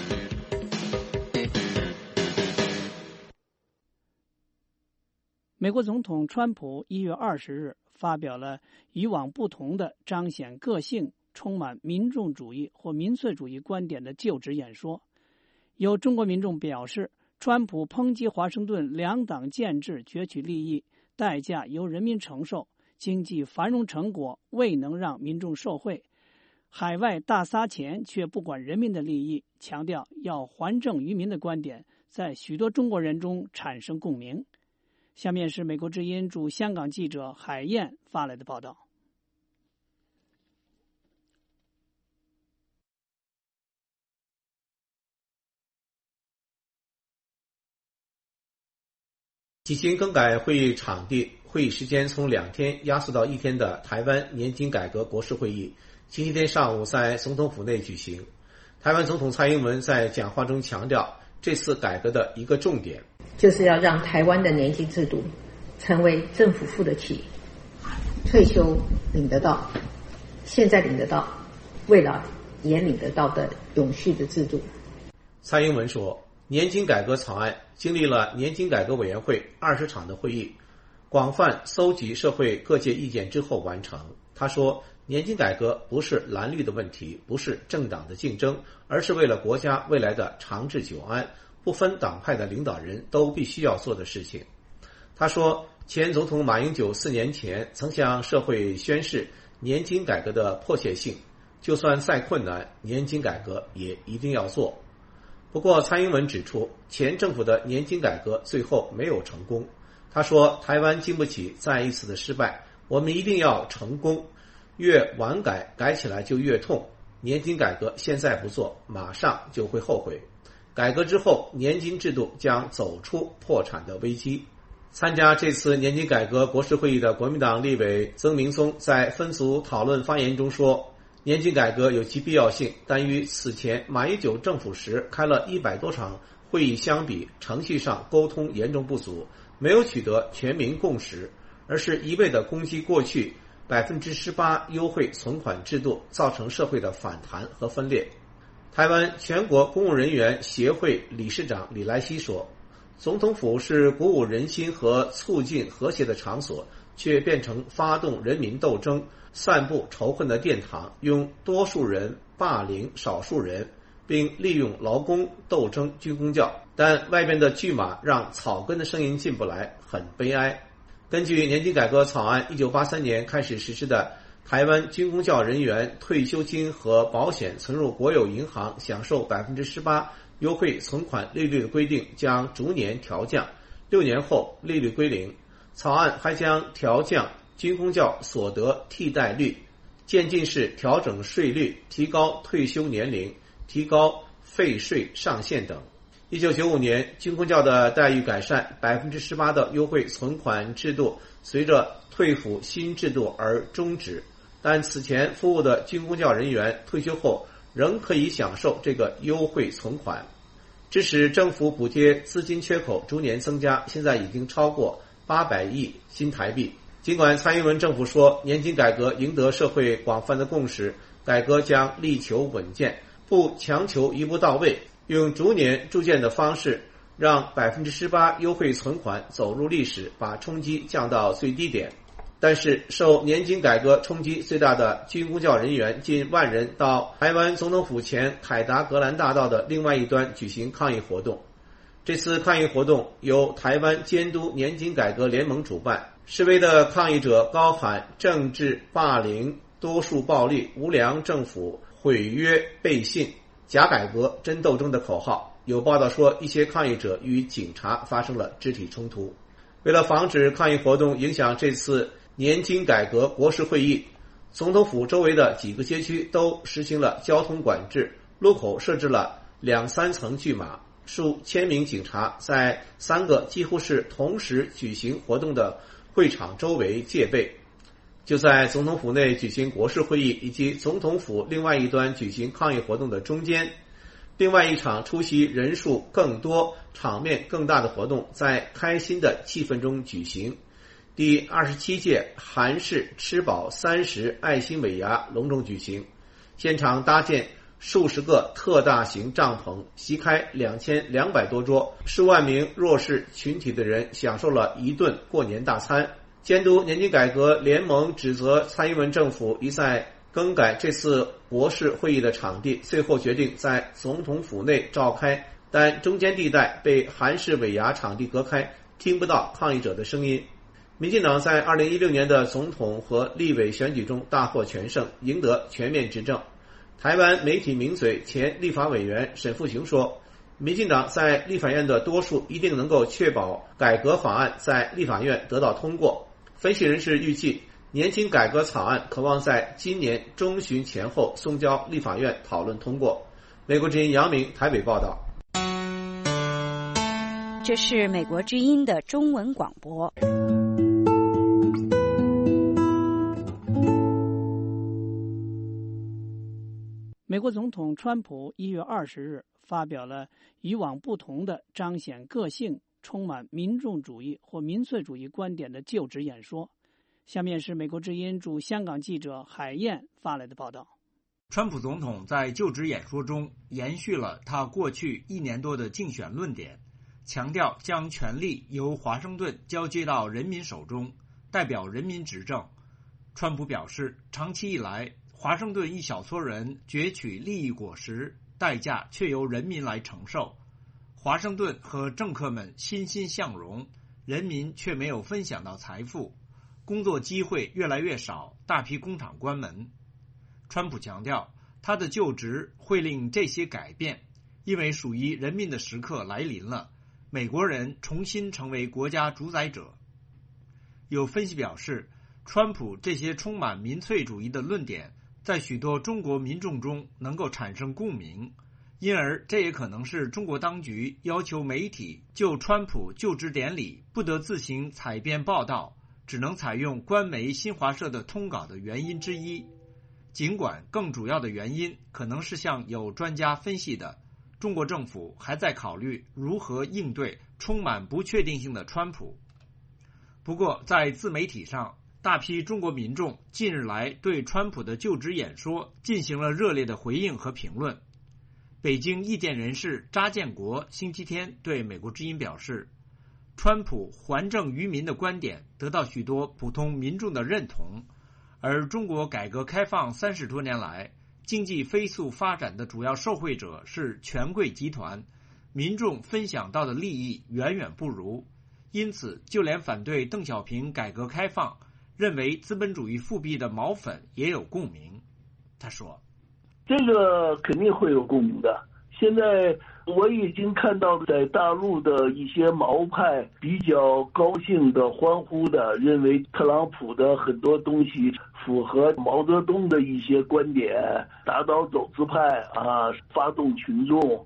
Speaker 3: 美国总统川普1月20日发表了以往不同的彰显个性、充满民众主义或民粹主义观点的就职演说。有中国民众表示，川普抨击华盛顿2党建制攫取利益，代价由人民承受，经济繁荣成果未能让民众受惠，海外大撒钱却不管人民的利益，强调要还政于民的观点在许多中国人中产生共鸣。下面是美国之音驻香港记者海燕发来的报道。
Speaker 14: 几经更改会议场地，会议时间从2天压缩到1天的台湾年金改革国事会议，星期天上午在总统府内举行。台湾总统蔡英文在讲话中强调，这次改革的一个重点
Speaker 16: 就是要让台湾的年金制度成为政府付得起、退休领得到、现在领得到、未来也领得到的永续的制度。
Speaker 14: 蔡英文说，年金改革草案经历了年金改革委员会20场的会议，广泛搜集社会各界意见之后完成。他说，年金改革不是蓝绿的问题，不是政党的竞争，而是为了国家未来的长治久安，不分党派的领导人都必须要做的事情。他说，前总统马英九4年前曾向社会宣示年金改革的迫切性，就算再困难，年金改革也一定要做。不过蔡英文指出，前政府的年金改革最后没有成功。他说，台湾经不起再一次的失败， 我们一定要成功，越晚改，改起来就越痛。年金改革现在不做，马上就会后悔。改革之后，年金制度将走出破产的危机。参加这次年金改革国事会议的国民党立委曾明松在分组讨论发言中说，年金改革有其必要性，但与此前马英九政府时开了100多场会议相比，程序上沟通严重不足，没有取得全民共识，而是一味地攻击过去18%优惠存款制度，造成社会的反弹和分裂。台湾全国公务人员协会理事长李来希说，总统府是鼓舞人心和促进和谐的场所，却变成发动人民斗争、散布仇恨的殿堂，用多数人霸凌少数人，并利用劳工斗争军公教，但外边的巨马让草根的声音进不来，很悲哀。根据年金改革草案，1983年开始实施的台湾军公教人员退休金和保险存入国有银行享受18%优惠存款利率的规定将逐年调降，6年后利率归零。草案还将调降军公教所得替代率，渐进式调整税率，提高退休年龄，提高废税上限等。1995年，军公教的待遇改善，18%的优惠存款制度随着退辅新制度而终止，但此前服务的军公教人员退休后仍可以享受这个优惠存款，致使政府补贴资金缺口逐年增加，现在已经超过800亿新台币。尽管蔡英文政府说年金改革赢得社会广泛的共识，改革将力求稳健，不强求一步到位，用逐年铸建的方式让18%优惠存款走入历史，把冲击降到最低点。但是受年金改革冲击最大的军公教人员近1万人到台湾总统府前凯达格兰大道的另外一端举行抗议活动。这次抗议活动由台湾监督年金改革联盟主办，示威的抗议者高喊政治霸凌、多数暴力、无良政府、毁约背信、假改革真斗争的口号。有报道说，一些抗议者与警察发生了肢体冲突。为了防止抗议活动影响这次年金改革国事会议，总统府周围的几个街区都实行了交通管制，路口设置了2-3层巨马，数千名警察在3个几乎是同时举行活动的会场周围戒备。就在总统府内举行国事会议以及总统府另外一端举行抗议活动的中间，另外一场出席人数更多、场面更大的活动在开心的气氛中举行。第27届韩式吃饱30爱心尾牙隆重举行，现场搭建数十个特大型帐篷，席开2200多桌，数万名弱势群体的人享受了一顿过年大餐。监督年金改革联盟指责蔡英文政府一再更改这次国事会议的场地，最后决定在总统府内召开，但中间地带被韩式尾牙场地隔开，听不到抗议者的声音。民进党在2016年的总统和立委选举中大获全胜，赢得全面执政。台湾媒体名嘴前立法委员沈富雄说，民进党在立法院的多数一定能够确保改革法案在立法院得到通过。分析人士预计，年金改革草案可望在今年中旬前后送交立法院讨论通过。美国之音杨明台北报道。
Speaker 13: 这是美国之音的中文广播。
Speaker 3: 美国总统川普1月20日发表了以往不同的彰显个性、充满民众主义或民粹主义观点的就职演说。下面是美国之音驻香港记者海燕发来的报道。
Speaker 11: 川普总统在就职演说中延续了他过去1年多的竞选论点，强调将权力由华盛顿交接到人民手中，代表人民执政。川普表示，长期以来华盛顿一小撮人攫取利益果实，代价却由人民来承受。华盛顿和政客们欣欣向荣，人民却没有分享到财富，工作机会越来越少，大批工厂关门。川普强调，他的就职会令这些改变，因为属于人民的时刻来临了，美国人重新成为国家主宰者。有分析表示， 川普这些充满民粹主义的论点在许多中国民众中能够产生共鸣，因而这也可能是中国当局要求媒体就川普就职典礼不得自行采编报道，只能采用官媒新华社的通稿的原因之一。尽管更主要的原因可能是像有专家分析的，中国政府还在考虑如何应对充满不确定性的川普。不过在自媒体上，大批中国民众近日来对川普的就职演说进行了热烈的回应和评论。北京意见人士查建国星期天对美国之音表示，川普还政于民的观点得到许多普通民众的认同，而中国改革开放30多年来经济飞速发展的主要受惠者是权贵集团，民众分享到的利益远远不如，因此就连反对邓小平改革开放认为资本主义复辟的毛粉也有共鸣。他说，
Speaker 4: 这个肯定会有共鸣的。现在我已经看到在大陆的一些毛派比较高兴的欢呼的，认为特朗普的很多东西符合毛泽东的一些观点，打倒走资派啊，发动群众。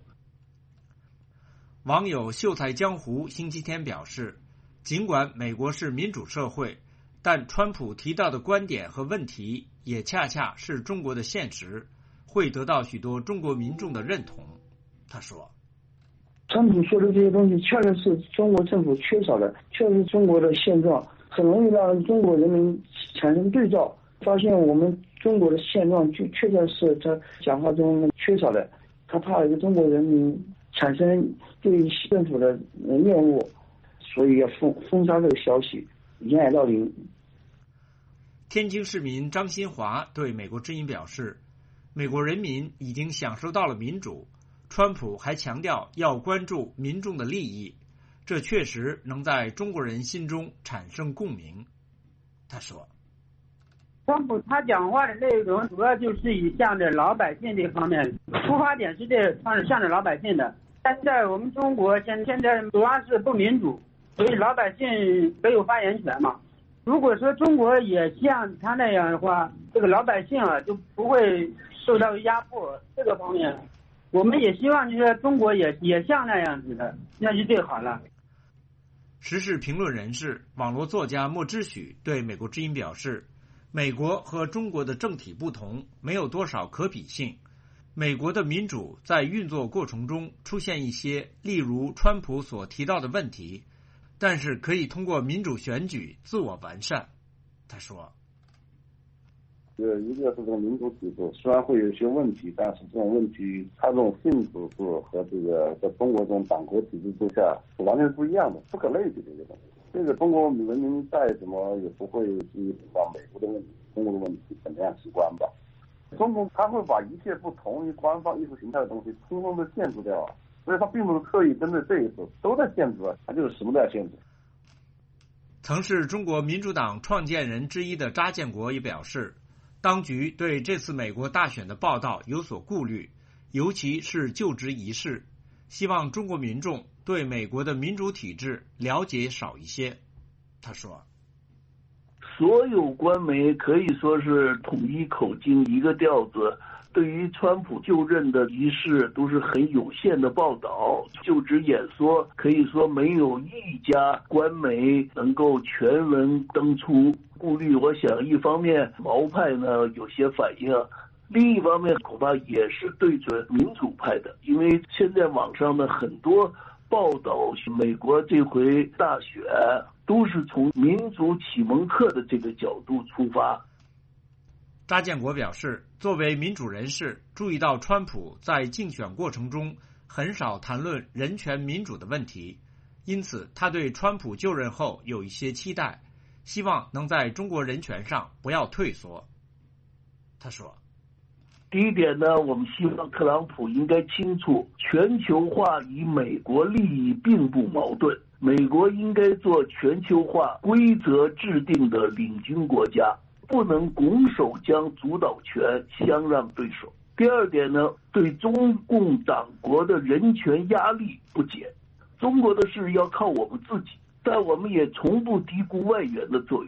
Speaker 11: 网友秀才江湖星期天表示，尽管美国是民主社会，但川普提到的观点和问题也恰恰是中国的现实，会得到许多中国民众的认同。他说，
Speaker 17: 川普说的这些东西确实是中国政府缺少的，确实中国的现状很容易让中国人民产生对照，发现我们中国的现状就确实是他讲话中缺少的。他怕一个中国人民产生对政府的厌恶，所以要封杀这个消息，掩耳盗铃。
Speaker 11: 天津市民张新华对美国之音表示，美国人民已经享受到了民主，川普还强调要关注民众的利益，这确实能在中国人心中产生共鸣。他说，
Speaker 18: 川普他讲话的内容主要就是以向着老百姓这方面，出发点是向着老百姓的。但在我们中国现在主要是不民主，所以老百姓没有发言权嘛。如果说中国也像他那样的话，这个老百姓啊就不会受到压迫。这个方面我们也希望就是中国也像那样子的，那就最好了。
Speaker 11: 时事评论人士、网络作家莫之许对美国之音表示，美国和中国的政体不同，没有多少可比性。美国的民主在运作过程中出现一些，例如川普所提到的问题，但是可以通过民主选举自我完善。他说，
Speaker 19: 一个是这个民主制度虽然会有一些问题，但是这种问题它这种性质是和这个在中国这种党国体制之下是完全不一样的，不可类比的一个东西。这个中国人民再怎么也不会去把美国的问题、中国的问题怎么样习惯吧。中共他会把一切不同于官方意识形态的东西通通的限制掉啊，所以他并不是刻意针对这一次，都在限制啊，他就是什么都要限制。
Speaker 11: 曾是中国民主党创建人之一的查建国也表示，当局对这次美国大选的报道有所顾虑，尤其是就职仪式，希望中国民众对美国的民主体制了解少一些。他说，
Speaker 4: 所有官媒可以说是统一口径一个调子，对于川普就任的仪式都是很有限的报道，就职演说可以说没有一家官媒能够全文登出。顾虑我想一方面毛派呢有些反应，另一方面恐怕也是对准民主派的，因为现在网上的很多报道美国这回大选都是从民主启蒙课的这个角度出发。
Speaker 11: 查建国表示，作为民主人士，注意到川普在竞选过程中很少谈论人权民主的问题，因此他对川普就任后有一些期待，希望能在中国人权上不要退缩。他说，
Speaker 4: 第一点呢，我们希望特朗普应该清楚，全球化与美国利益并不矛盾，美国应该做全球化规则制定的领军国家，不能拱手将主导权相让对手。第二点呢，对中共党国的人权压力不减，中国的事要靠我们自己，但我们也从不低估外援的作用。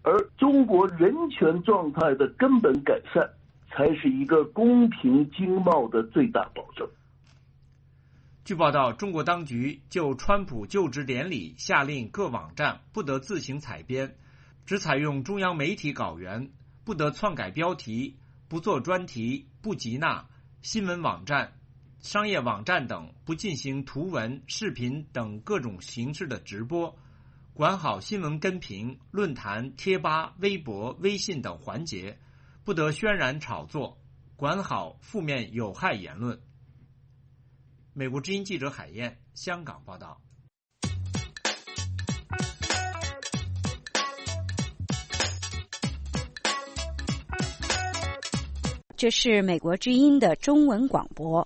Speaker 4: 而中国人权状态的根本改善，才是一个公平经贸的最大保证。
Speaker 11: 据报道，中国当局就川普就职典礼下令各网站不得自行采编，只采用中央媒体稿源，不得篡改标题，不做专题，不集纳新闻网站、商业网站等，不进行图文、视频等各种形式的直播，管好新闻跟评、论坛、贴吧、微博、微信等环节，不得渲染炒作，管好负面有害言论。美国之音记者海燕，香港报道。
Speaker 13: 这是美国之音的中文广播。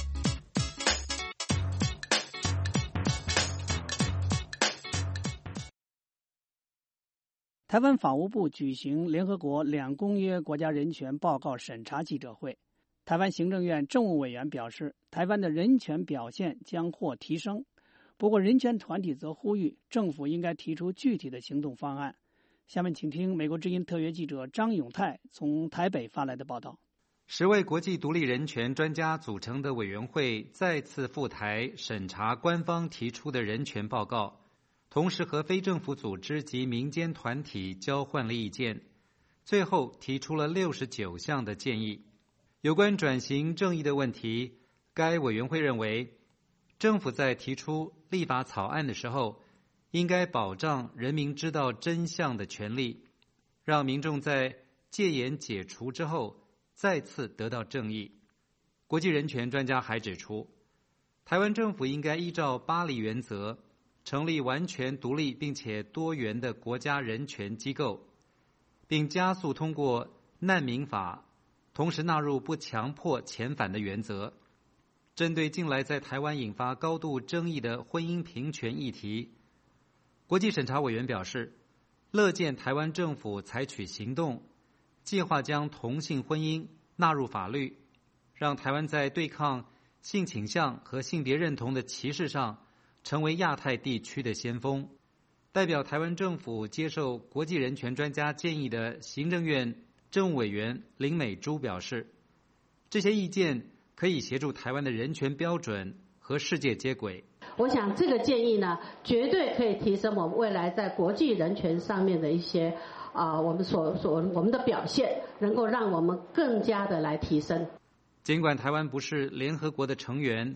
Speaker 3: 台湾法务部举行联合国2公约国家人权报告审查记者会。台湾行政院政务委员表示，台湾的人权表现将获提升。不过，人权团体则呼吁政府应该提出具体的行动方案。下面请听美国之音特约记者张永泰从台北发来的报道。
Speaker 5: 10位国际独立人权专家组成的委员会再次赴台审查官方提出的人权报告，同时和非政府组织及民间团体交换了意见，最后提出了69项的建议。有关转型正义的问题，该委员会认为，政府在提出立法草案的时候，应该保障人民知道真相的权利，让民众在戒严解除之后再次得到正义。国际人权专家还指出，台湾政府应该依照巴黎原则，成立完全独立并且多元的国家人权机构，并加速通过难民法，同时纳入不强迫遣返的原则。针对近来在台湾引发高度争议的婚姻平权议题，国际审查委员表示，乐见台湾政府采取行动，计划将同性婚姻纳入法律，让台湾在对抗性倾向和性别认同的歧视上成为亚太地区的先锋。代表台湾政府接受国际人权专家建议的行政院政务委员林美珠表示，这些意见可以协助台湾的人权标准和世界接轨。
Speaker 8: 我想这个建议呢，绝对可以提升我们未来在国际人权上面的一些我们的表现，能够让我们更加的来提升。
Speaker 5: 尽管台湾不是联合国的成员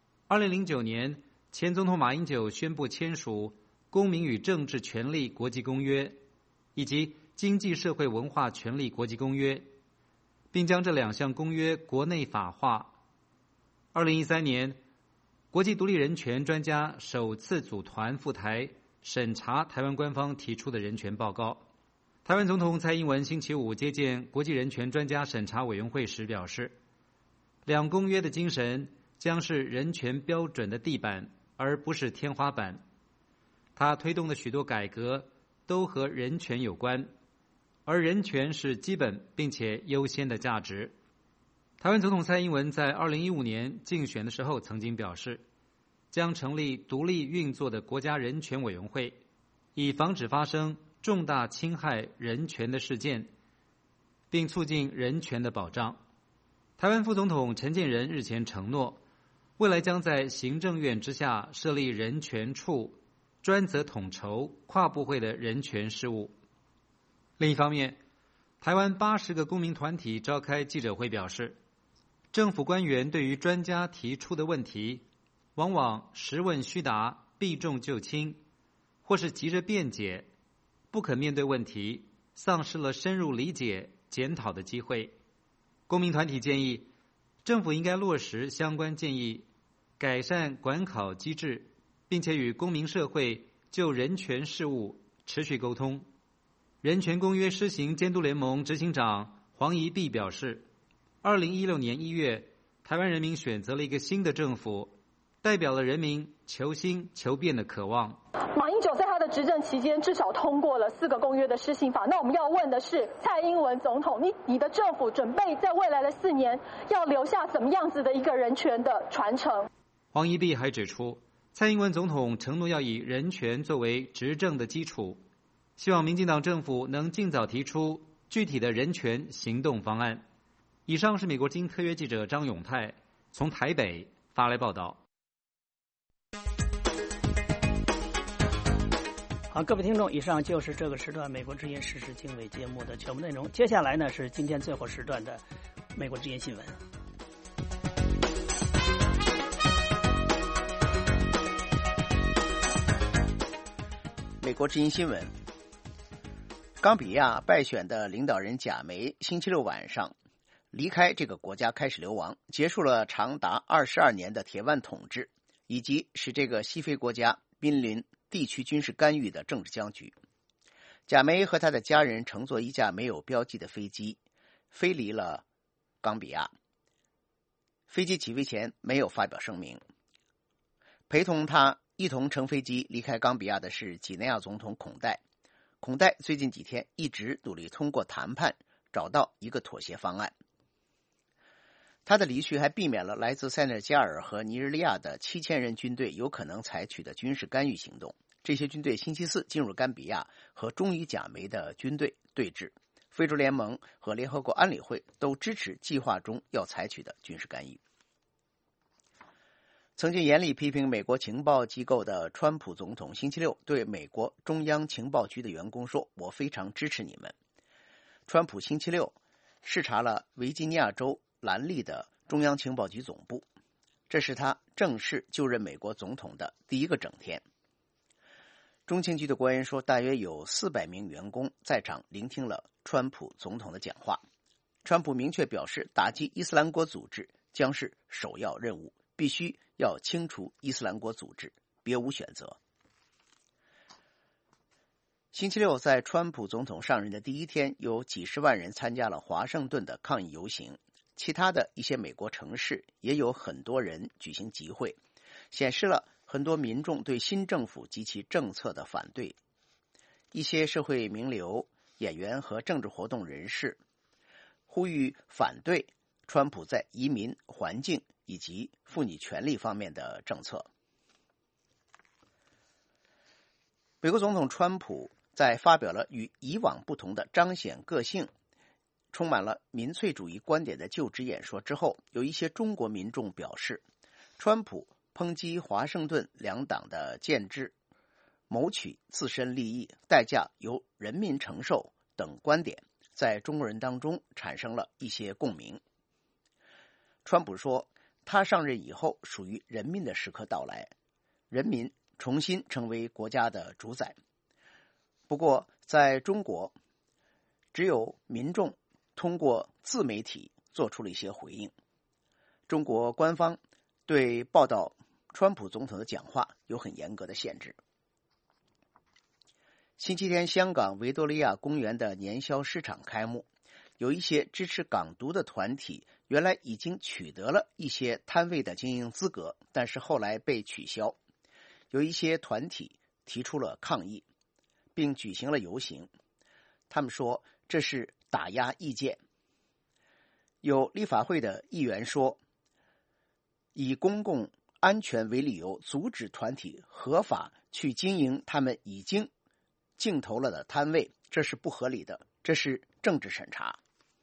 Speaker 5: ，2009年前总统马英九宣布签署《公民与政治权利国际公约》以及《经济社会文化权利国际公约》，并将这2项公约国内法化。2013年，国际独立人权专家首次组团赴台审查台湾官方提出的人权报告。台湾总统蔡英文星期五接见国际人权专家审查委员会时表示，2公约的精神将是人权标准的地板，而不是天花板。他推动的许多改革都和人权有关，而人权是基本并且优先的价值。台湾总统蔡英文在2015年竞选的时候曾经表示，将成立独立运作的国家人权委员会，以防止发生重大侵害人权的事件，并促进人权的保障。台湾副总统陈建仁日前承诺，未来将在行政院之下设立人权处，专责统筹跨部会的人权事务。另一方面，台湾80个公民团体召开记者会表示，政府官员对于专家提出的问题，往往实问虚答，避重就轻，或是急着辩解，不肯面对问题，丧失了深入理解、检讨的机会。公民团体建议，政府应该落实相关建议，改善管考机制，并且与公民社会就人权事务持续沟通。人权公约施行监督联盟执行长黄宜碧表示，2016年1月，台湾人民选择了一个新的政府，代表了人民求新求变的渴望。
Speaker 20: 马英九在他的执政期间至少通过了4个公约的施行法。那我们要问的是，蔡英文总统，你的政府准备在未来的4年要留下怎么样子的一个人权的传承？
Speaker 5: 黄宜碧还指出，蔡英文总统承诺要以人权作为执政的基础， 希望民进党政府能尽早提出具体的人权行动方案。以上是美国之音特约记者张永泰从台北发来报道。
Speaker 3: 好，各位听众，以上就是这个时段美国之音时事经纬节目的全部内容。接下来呢是今天最后时段的美国之音新闻。
Speaker 21: 美国之音新闻：冈比亚败选的领导人贾梅星期六晚上离开这个国家，开始流亡，结束了长达22年的铁腕统治，以及使这个西非国家濒临地区军事干预的政治僵局。贾梅和他的家人乘坐一架没有标记的飞机飞离了冈比亚。飞机起飞前没有发表声明。陪同他一同乘飞机离开冈比亚的是几内亚总统孔代。孔代最近几天一直努力通过谈判找到一个妥协方案。他的离去还避免了来自塞内加尔和尼日利亚的7000人军队有可能采取的军事干预行动。这些军队星期四进入冈比亚和忠于贾梅的军队对峙。非洲联盟和联合国安理会都支持计划中要采取的军事干预。曾经严厉批评美国情报机构的川普总统星期六对美国中央情报局的员工说：“我非常支持你们。”川普星期六视察了维吉尼亚州兰利的中央情报局总部，这是他正式就任美国总统的第一个整天。中情局的官员说，大约有400名员工在场聆听了川普总统的讲话。川普明确表示，打击伊斯兰国组织将是首要任务，必须要清除伊斯兰国组织，别无选择。星期六，在川普总统上任的第一天，有几十万人参加了华盛顿的抗议游行，其他的一些美国城市也有很多人举行集会，显示了很多民众对新政府及其政策的反对。一些社会名流、演员和政治活动人士呼吁反对川普在移民、环境以及妇女权利方面的政策。美国总统川普在发表了与以往不同的彰显个性、充满了民粹主义观点的就职演说之后，有一些中国民众表示，川普抨击华盛顿两党的建制，谋取自身利益，代价由人民承受等观点，在中国人当中产生了一些共鸣。川普说，他上任以后属于人民的时刻到来，人民重新成为国家的主宰。不过在中国，只有民众通过自媒体做出了一些回应。中国官方对报道川普总统的讲话有很严格的限制。星期天，香港维多利亚公园的年宵市场开幕，有一些支持港独的团体原来已经取得了一些摊位的经营资格，但是后来被取消。有一些团体提出了抗议，并举行了游行。他们说这是打压意见。有立法会的议员说，以公共安全为理由阻止团体合法去经营他们已经竞投了的摊位，这是不合理的，这是政治审查。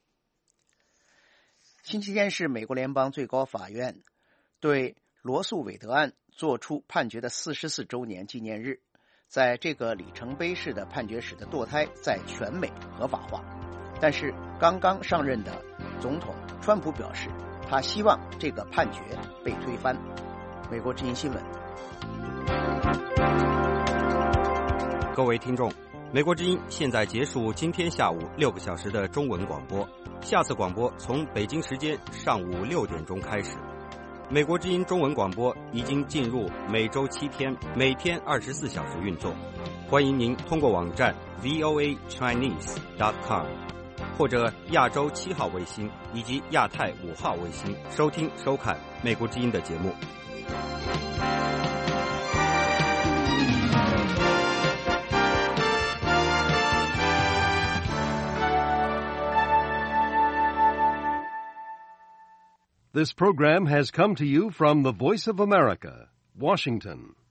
Speaker 21: 星期天是美国联邦最高法院对罗素韦德案作出判决的44周年纪念日，在这个里程碑式的判决使得堕胎在全美合法化。但是刚刚上任的总统川普表示，他希望这个判决被推翻。美国之音新闻。
Speaker 22: 各位听众，美国之音现在结束今天下午6个小时的中文广播，下次广播从北京时间上午6点钟开始。美国之音中文广播已经进入每周7天，每天24小时运作。欢迎您通过网站 voachinese.com 或者亚洲7号卫星以及亚太5号卫星收听收看美国之音的节目。
Speaker 23: This program has come to you from the Voice of America, Washington.